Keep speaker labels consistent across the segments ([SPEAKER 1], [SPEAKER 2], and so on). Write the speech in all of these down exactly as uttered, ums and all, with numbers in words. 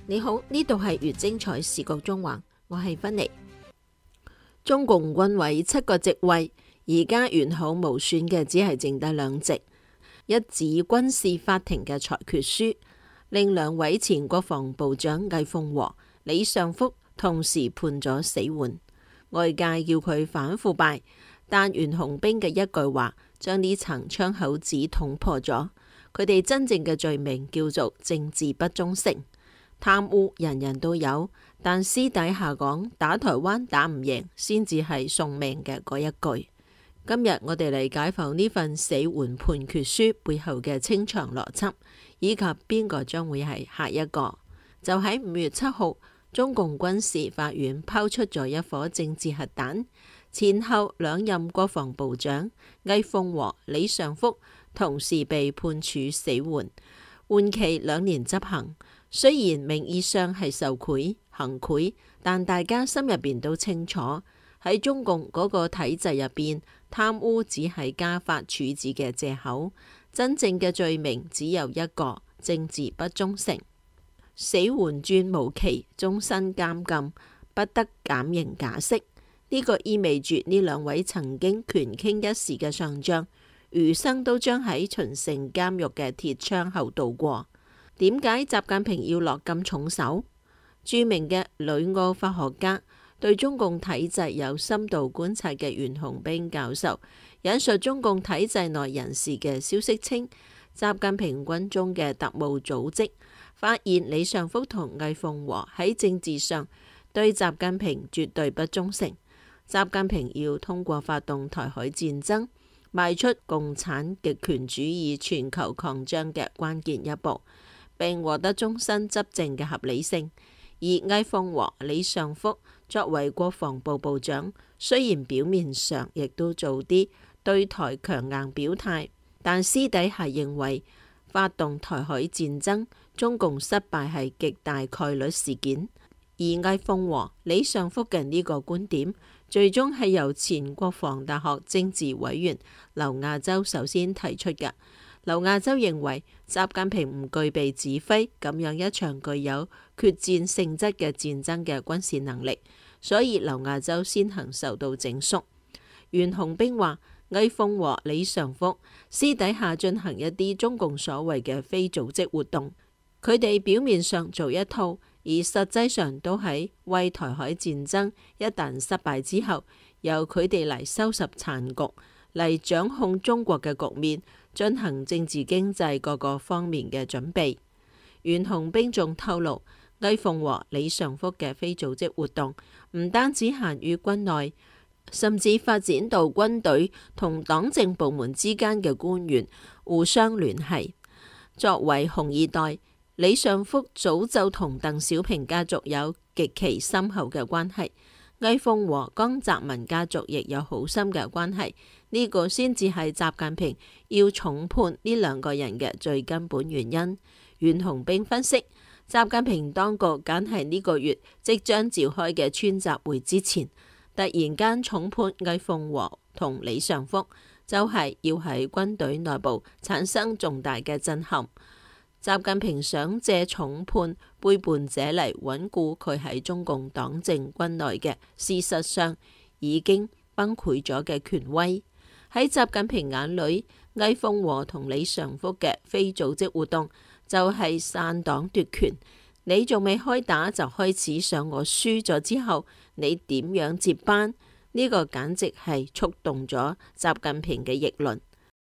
[SPEAKER 1] 你好，呢度係越精彩視覺中環，我係芬妮。中共軍委七個席位，而家完好無損嘅只係剩低兩席。一紙軍事法庭嘅裁決書，令兩位前國防部長魏鳳和、李尚福同時判咗死緩。外界叫佢反腐敗，但袁洪兵嘅一句話將呢層窗口紙捅破咗。佢哋真正嘅罪名叫做政治不忠誠。貪污人人都有，但私底下講打台灣打唔贏，先至係送命嘅嗰一句。今日我哋嚟解剖呢份死緩判決書背後嘅清場邏輯，以及邊個將會係下一個。就喺五月七號，中共軍事法院拋出咗一顆政治核彈，前後兩任國防部長魏鳳和、李尚福同時被判處死緩，緩期兩年執行。雖然名義上係受賄行賄，但大家心入邊都清楚，喺中共嗰個體制入邊，貪污只係加法處置嘅借口，真正嘅罪名只有一個：政治不忠誠。死緩轉無期，終身監禁，不得減刑假釋。呢、這個意味住呢兩位曾經權傾一時嘅上將，餘生都將喺秦城監獄嘅鐵窗後度過。點解習近平要落咁重手？著名嘅旅澳法學家、對中共體制有深度觀察嘅袁洪兵教授引述中共體制內人士嘅消息稱，習近平軍中嘅特務組織發現李尚福同魏鳳和喺政治上對習近平絕對不忠誠。習近平要通過發動台海戰爭，邁出共產極權主義全球擴張嘅關鍵一步，並獲得終身執政嘅合理性。而魏鳳和、李尚福作為國防部部長，雖然表面上亦都做啲對台強硬表態，但私底下認為發動台海戰爭，中共失敗係極大概率事件。而魏鳳和、李尚福嘅呢個觀點，最終係由前國防大學政治委員劉亞洲首先提出嘅。劉亞洲認為習近平唔具備指揮咁樣一場具有決戰性質嘅戰爭嘅軍事能力，所以劉亞洲先行受到整肅。袁洪兵話魏鳳和、李尚福私底下進行一啲中共所謂嘅非組織活動，佢哋表面上做一套，而實際上都喺為台海戰爭一旦失敗之後，由佢哋嚟收拾殘局，嚟掌控中國嘅局面，進行政治經濟各個方面嘅準備。袁洪兵仲透露，魏鳳和、李尚福嘅非組織活動唔單止限於軍內，甚至發展到軍隊同黨政部門之間嘅官員互相聯繫。作為紅二代，李尚福早就同鄧小平家族有極其深厚嘅關係，魏鳳和、江澤民家族亦有好深嘅關係。呢、這個先至係習近平要重判呢兩個人嘅最根本原因。袁洪兵分析，習近平當局梗係呢個月即將召開嘅川習會之前，突然間重判魏鳳和同李尚福，就係、是、要喺軍隊內部產生重大嘅震撼。習近平想借重判背叛者嚟穩固佢喺中共黨政軍內嘅事實上已經崩潰咗嘅權威。喺習近平眼裏，魏鳳和同李尚福嘅非組織活動就係篡黨奪權。你仲未開打就開始想我輸咗之後，你點樣接班？呢、這個簡直係觸動咗習近平嘅逆鱗。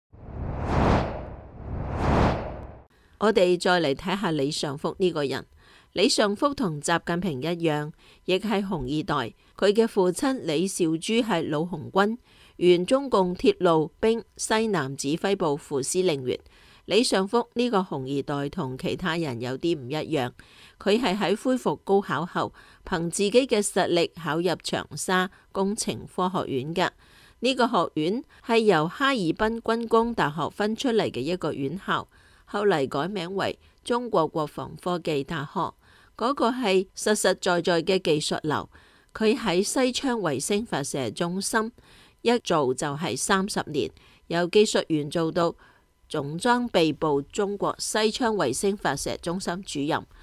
[SPEAKER 1] 我哋再嚟睇下李尚福呢個人。李尚福同習近平一樣，亦係紅二代。佢嘅父親李兆珠係老紅軍，原中共鐵路兵西南指揮部副司令員。李尚福呢個紅二代同其他人有啲唔一樣，佢係喺恢復高考後，憑自己嘅實力考入長沙工程科學院嘅。呢、這個學院係由哈爾濱軍工大學分出嚟嘅一個院校，後嚟改名為中國國防科技大學。嗰、那個係實實在在嘅技術流。佢喺西昌衛星發射中心一做就係三十年，由技術員做到總裝備部中國西昌衛星發射中心主任。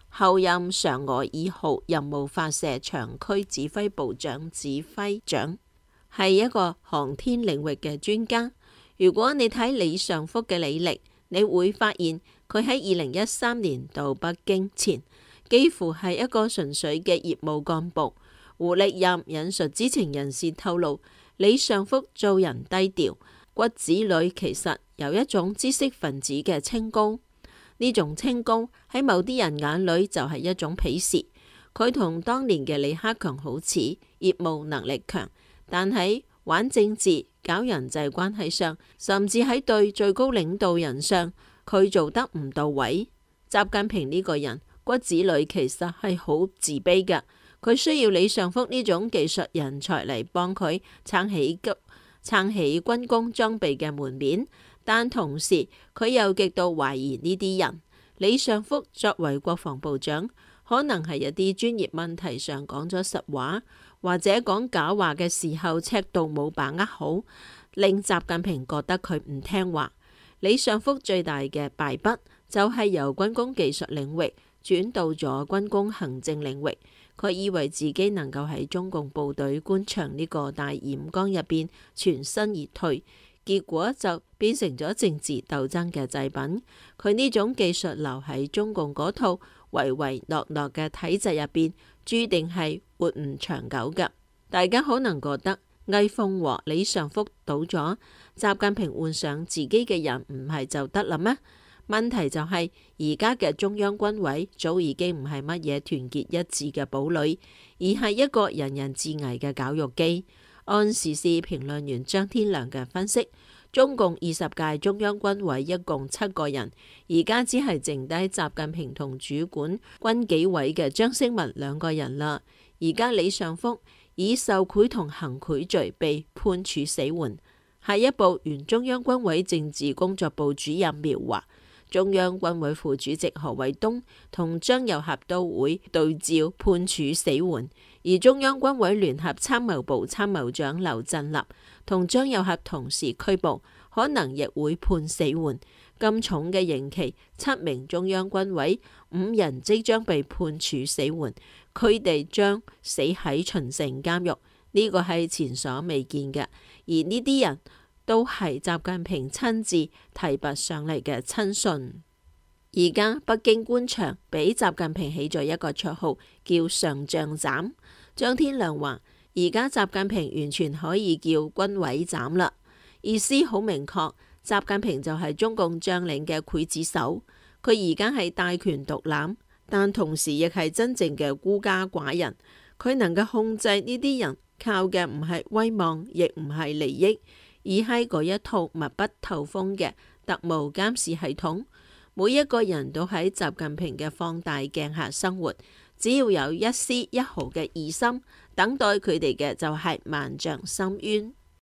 [SPEAKER 1] 後任嫦娥二號任務發射長驅指揮部長指揮長，係一個航天領域嘅專家。如果你睇李尚福嘅履歷，你會發現佢喺二零一三年到北京前，幾乎係一個純粹嘅業務幹部。胡力任引述知情人士透露，李尚福做人低調，骨子裏其實有一種知識分子嘅清高。呢種清高喺某啲人眼裏就係一種鄙視。佢同當年嘅李克強好似，業務能力強，但喺玩政治、搞人際關係上，甚至喺對最高領導人上，佢做得唔到位。習近平呢個人骨子裏其實係好自卑嘅，佢需要李尚福呢種技術人才嚟幫佢撐起急撐起軍工裝備嘅門面。但同時佢又極度懷疑呢啲人。李尚福作為國防部長，可能係一啲專業問題上講咗實話，或者講假話嘅時候尺度冇把握好，令習近平覺得佢唔聽話。李尚福最大嘅敗筆就係由軍工技術領域轉到咗軍工行政領域。佢以為自己能夠喺中共部隊官場呢個大染缸入邊全身而退，結果就變成咗政治鬥爭嘅祭品。佢呢種技術留喺中共嗰套唯唯諾諾嘅體制入邊，注定係活唔長久㗎。大家可能覺得魏鳳和李尚福倒咗，習近平換上自己嘅人唔係就得啦咩？問題就係而家嘅中央軍委早已經唔係乜嘢團結一致嘅堡壘，而係一個人人自危嘅絞肉機。按時事評論員張天良嘅分析，中共二十屆中央軍委一共七個人，而家只係剩低習近平同主管軍紀委嘅張升文兩個人啦。而家李尚福以受賄同行賄罪被判處死緩。下一步，原中央軍委政治工作部主任苗華、中央軍委副主席何衛東同張又俠都會對照判處死緩，而中央軍委聯合參謀部參謀長劉振立同張又俠同時拘捕，可能亦會判死緩。咁重嘅刑期，七名中央軍委五人即將被判處死緩，佢哋將死喺秦城監獄，呢個係前所未見嘅。而呢啲人都係習近平親自提拔上嚟嘅親信。而家北京官場俾習近平起咗一個綽號，叫上將斬。張天良話：而家習近平完全可以叫軍委斬啦，意思好明確。習近平就係中共將領嘅劊子手，佢而家係大權獨攬，但同時亦係真正嘅孤家寡人。佢能夠控制呢啲人，靠嘅唔係威望，亦唔係利益，而係嗰一套密不透風嘅特務監視系統。每一個人都喺習近平嘅放大鏡下生活，只要有一絲一毫嘅異心，等待佢哋嘅就係萬丈深淵。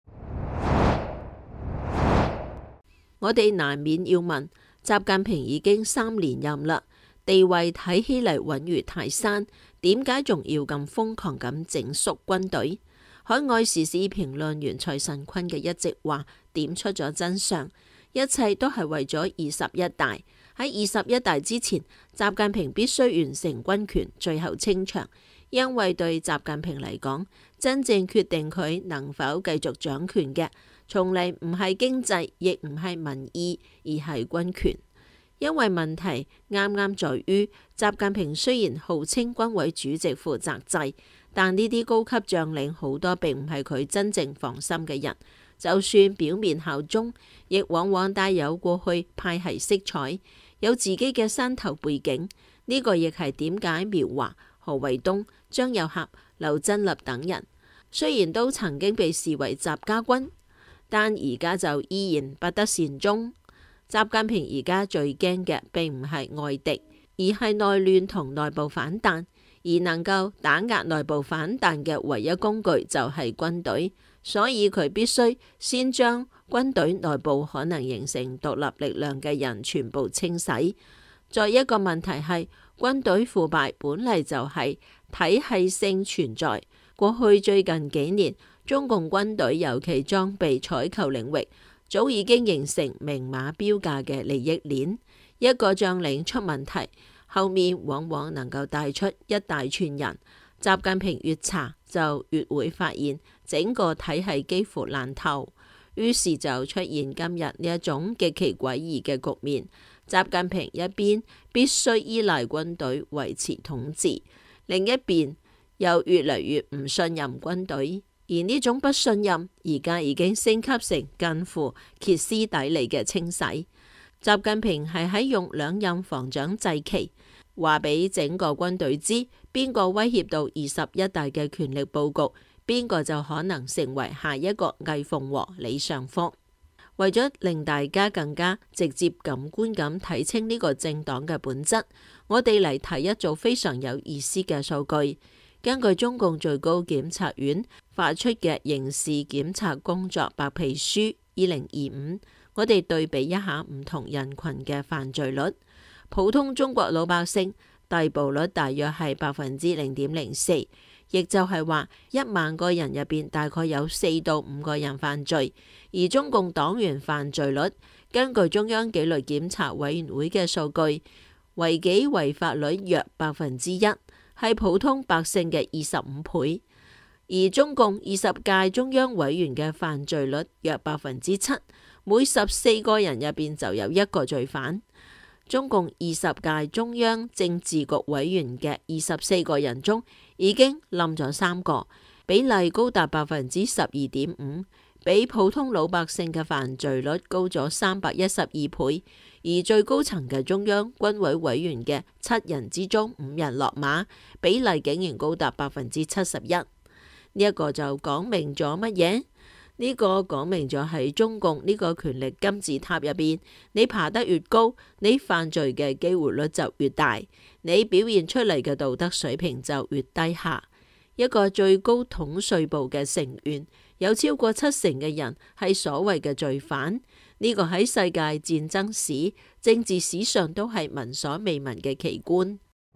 [SPEAKER 1] 我哋難免要問，習近平已經三連任啦，地位睇起嚟穩如泰山，點解仲要咁瘋狂咁整肅軍隊？海外時事評論員蔡慎坤嘅一席話點出咗真相，一切都係為咗二十一大。喺二十一大之前，習近平必須完成軍權最後清場，因為對習近平嚟講，真正決定佢能否繼續掌權嘅，從嚟唔係經濟，亦唔係民意，而係軍權。因為問題啱啱在於，習近平雖然號稱軍委主席負責制，但呢啲高級將領好多並唔係佢真正放心嘅人，就算表面效忠，亦往往帶有過去派系色彩，有自己嘅山頭背景。呢、這個亦係點解苗華、何衛東、張又俠、劉振立等人雖然都曾經被視為習家軍，但而家就依然不得善終。習近平而家最驚嘅並唔係外敵，而係內亂同內部反彈，而能夠打壓內部反彈嘅唯一工具就係軍隊，所以佢必須先將軍隊內部可能形成獨立力量嘅人全部清洗。再一個問題係，軍隊腐敗本嚟就係體系性存在。過去最近幾年，中共軍隊尤其裝備採購領域，早已經形成明碼標價嘅利益鏈。一個將領出問題， 後面往往能夠帶出一大串人。習近平越查就越會發現整個體系幾乎爛透，於是就出現今日呢一種極其詭異嘅局面。習近平一邊必須依賴軍隊維持統治，另一邊又越嚟越唔信任軍隊，而呢種不信任而家已經升級成近乎歇斯底里嘅清洗。習近平係喺用兩任防長祭旗，話俾整個軍隊知邊個威脅到二十一大嘅權力佈局，邊個就可能成為下一個魏鳳和李尚福。為咗令大家更加直接感官咁睇清呢個政黨嘅本質，我哋嚟睇一組非常有意思嘅數據。根據中共最高檢察院發出嘅刑事檢察工作白皮書二零二五，我哋對比一下唔同人群嘅犯罪率。普通中國老百姓逮捕率大約係百分之零點零四，亦就係話一萬個人入邊大概有四到五個人犯罪。而中共黨員犯罪率，根據中央紀律檢查委員會嘅數據，違紀違法率約百分之一，係普通百姓嘅二十五倍。而中共二十屆中央委員嘅犯罪率約百分之七，每十四個人入邊就有一個罪犯。中共二十屆中央政治局委員嘅二十四個人中，已經冧咗三個，比例高達百分之十二點五，比普通老百姓嘅犯罪率高咗三百一十二倍。而最高層嘅中央軍委委員嘅七人之中五人落馬，比例竟然高達百分之七十一。呢一個就講明咗乜嘢？呢個講明咗喺中共呢個權力金字塔入邊，你爬得越高，你犯罪嘅機會率就越大，你表現出嚟嘅道德水平就越低下。一個最高統帥部嘅成員，有超過七成嘅人係所謂嘅罪犯，呢個喺世界戰爭史、政治史上都係聞所未聞嘅奇觀。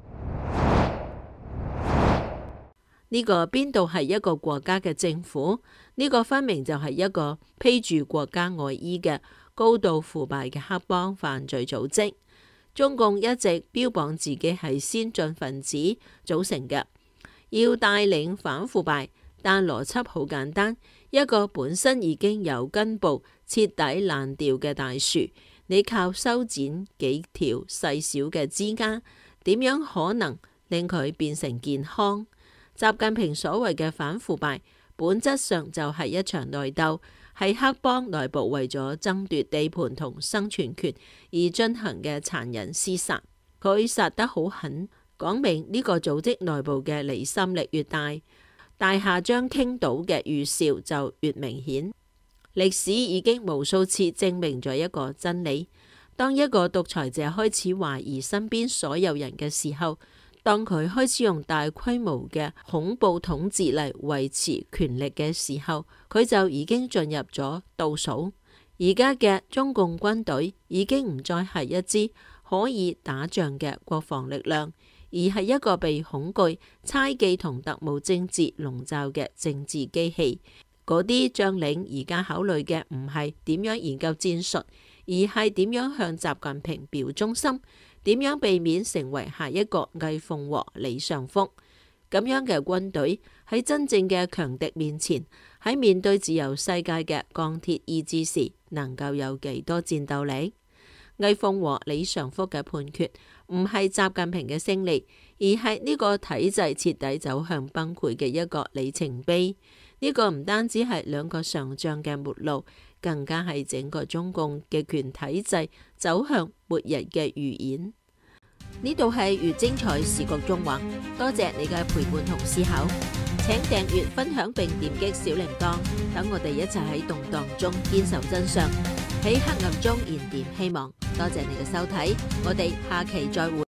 [SPEAKER 1] 呢個邊度係一個國家嘅政府？呢個分明就係一個披住國家外衣嘅高度腐敗嘅黑幫犯罪組織。中共一直標榜自己係先進分子組成嘅，要帶領反腐敗，但邏輯好簡單，一個本身已經有根部徹底爛掉嘅大樹，你靠修剪幾條細小嘅枝丫，點樣可能令佢變成健康？習近平所謂嘅反腐敗，本質上就係一場內鬥，係黑幫內部為咗爭奪地盤同生存權而進行嘅殘忍廝殺。佢殺得好狠，講明呢個組織內部嘅離心力越大，大廈將傾倒嘅預兆就越明顯。歷史已經無數次證明咗一個真理：當一個獨裁者開始懷疑身邊所有人嘅時候，當佢開始用大規模嘅恐怖統治嚟維持權力嘅時候，佢就已經進入咗倒數。而家嘅中共軍隊已經唔再係一支可以打仗嘅國防力量，而係一個被恐懼、猜忌同特務政治籠罩嘅政治機器。嗰啲將領而家考慮嘅唔係點樣研究戰術，而係點樣向習近平表忠心，點樣避免成為下一個魏鳳和李尚福。咁樣嘅軍隊喺真正嘅強敵面前，喺面對自由世界嘅鋼鐵意志時，能夠有幾多戰鬥力？魏鳳和李尚福嘅判決唔係習近平嘅勝利，而係呢個體制徹底走向崩潰嘅一個里程碑。呢個唔單止係兩個上將嘅末路，更加係整個中共極權體制走向末日嘅預演。呢度係越精彩視覺縱橫，多謝你嘅陪伴同思考，請訂閱、分享並點擊小鈴鐺，等我哋一齊喺動盪中堅守真相，喺黑暗中燃點希望。多謝你嘅收睇，我哋下期再會。